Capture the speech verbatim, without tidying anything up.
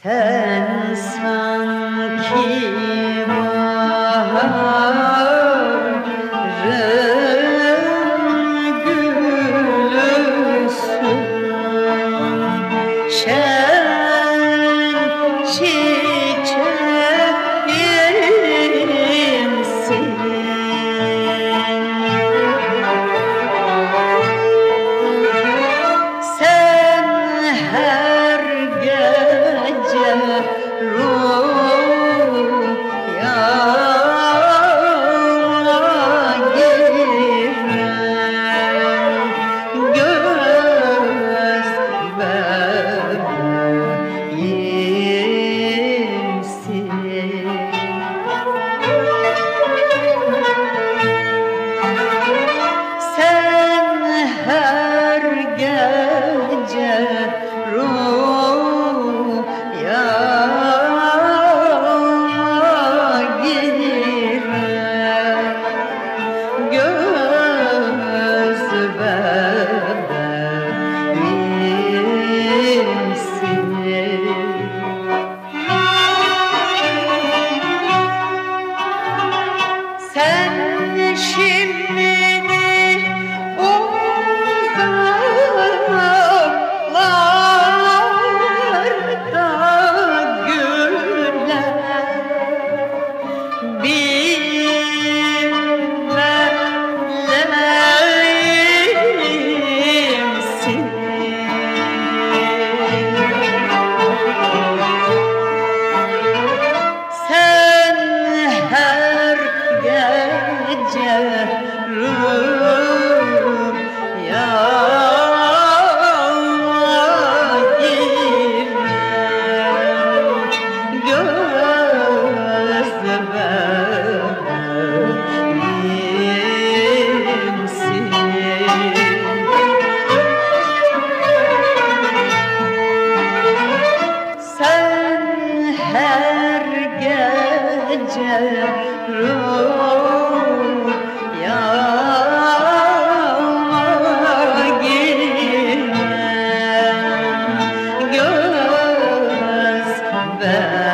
Sen sanki baharın gülüsün, şen çiçeğimsin. Sen her gece rüyama giren göz bebeğimsin. Sen her gece rüyama giren göz bebeğimsin. Sen şimdi uzaklarda güller bilmemleyimsin. Sen her gece rüyama giren göz bebeğimsin. Sen her gece rüyama giren göz bebeğimsin.